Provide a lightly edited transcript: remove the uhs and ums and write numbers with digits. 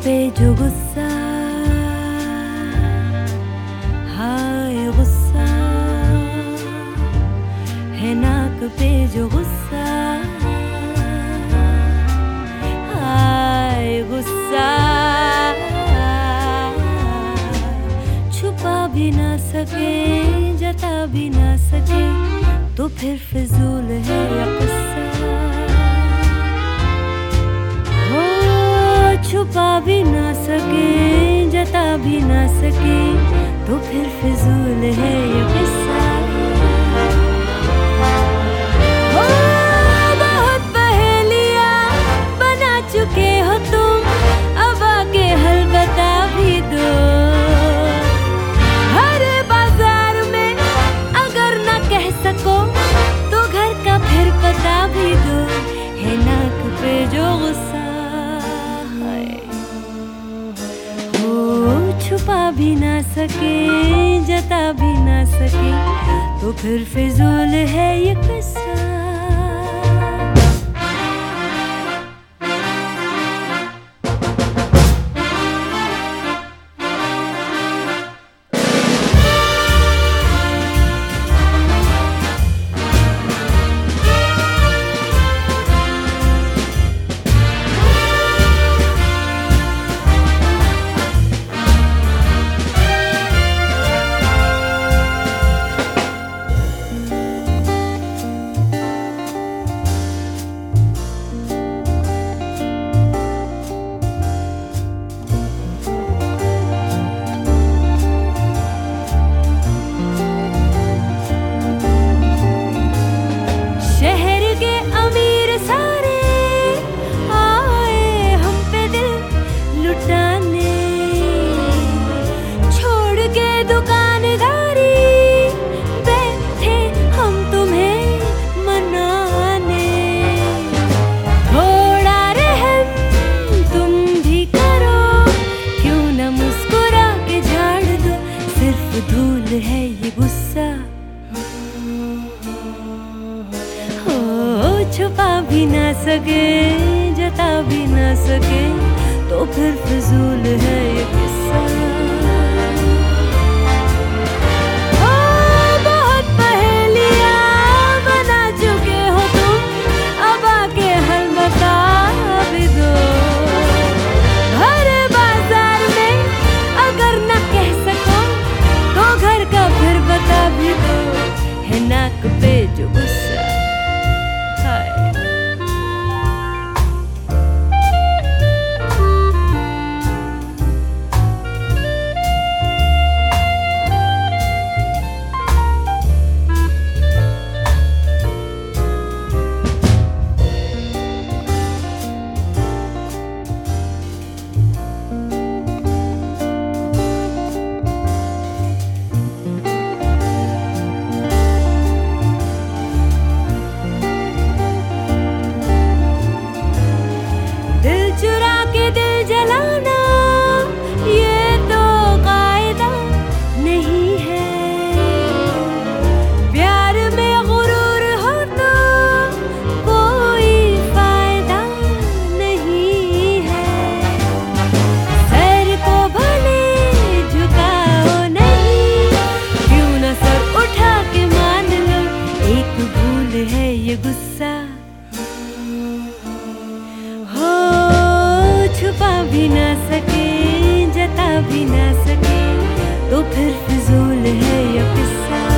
पे जो गुस्सा, हाय गुस्सा है नाक पे जो गुस्सा, हाय गुस्सा छुपा भी ना सके जता भी ना सके तो फिर फिजूल है या गुस्सा। छुपा भी ना सके जता भी ना सके तो फिर फिजूल है ये किस्सा। बहुत पहेलियां बना चुके हो तुम, अब आगे हल बता भी दो। हर बाजार में अगर ना कह सको तो घर का फिर पता भी दो। है नाक पे जो गुस्सा, छुपा भी ना सके जता भी ना सके तो फिर फिजूल है ये किस्सा। है ये गुस्सा, हो छुपा भी ना सके जता भी ना सके तो फिर फिजूल है ये किस्सा। बहुत पहेलियां बना चुके हो तुम, अब आके हल बता भी दो। हर बाजार में अगर ना कह सको तो घर का फिर बता भी दो। है नाक पे जो गुस्सा, हाय जलाना ये तो कायदा नहीं है। प्यार में गुरूर हो तो कोई फायदा नहीं है। सर को भले झुकाओ नहीं, क्यों न सर उठा के मान लो एक भूल है ये गुस्सा। छुपा भी ना सके जता भी ना सके तो फिर फिजूल है ये किस्सा।